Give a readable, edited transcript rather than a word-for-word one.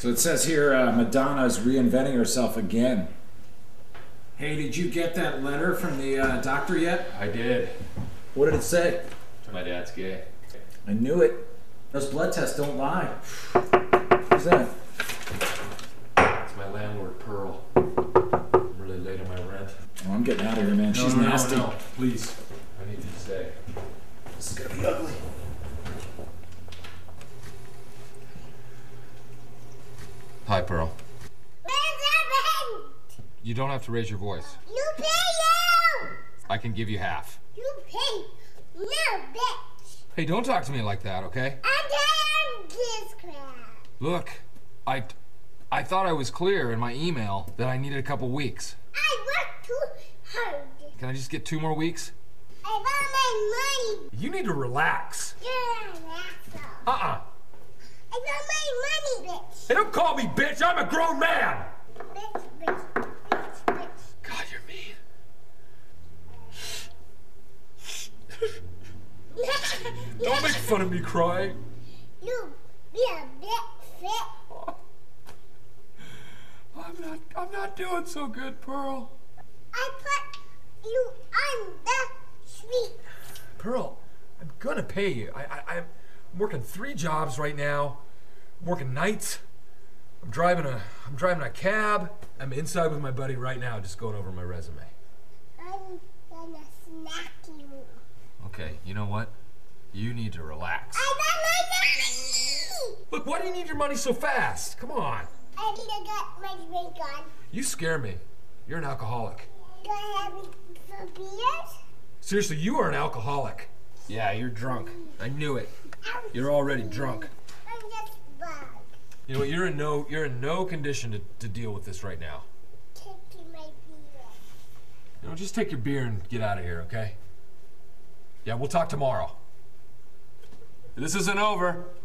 So it says here Madonna's reinventing herself again. Hey, did you get that letter from the doctor yet? I did. What did it say? My dad's gay. I knew it. Those blood tests don't lie. Who's that? It's my landlord, Pearl. I'm really late on my rent. Oh, I'm getting out of here, man. She's nasty. No, please. I need to stay. This is gonna be ugly. Hi, Pearl. Where's happened? You don't have to raise your voice. You pay you! I can give you half. You pay no, bitch. Hey, don't talk to me like that, okay? I'm tired of this crap. Look, I thought I was clear in my email that I needed a couple weeks. I worked too hard. Can I just get 2 more weeks? I want my money. You need to relax. You're an asshole. Uh-uh. I want my money, bitch. Hey, don't call me bitch. I'm a grown man. Bitch, bitch, bitch, bitch. God, you're mean. Don't make fun of me crying. You be a bit fit. I'm not doing so good, Pearl. I put you on the street. Pearl, I'm gonna pay you. I'm working 3 jobs right now. I'm working nights. I'm driving a cab. I'm inside with my buddy right now, just going over my resume. I'm gonna smack you. Okay, you know what? You need to relax. I want my money! Look, why do you need your money so fast? Come on. I need to get my drink on. You scare me. You're an alcoholic. Do I have some beers? Seriously, you are an alcoholic. Yeah, you're drunk. I knew it. You're already drunk. I'm just bugged. You know what? You're in no condition to deal with this right now. Taking my beer. You know, just take your beer and get out of here, okay? Yeah, we'll talk tomorrow. This isn't over.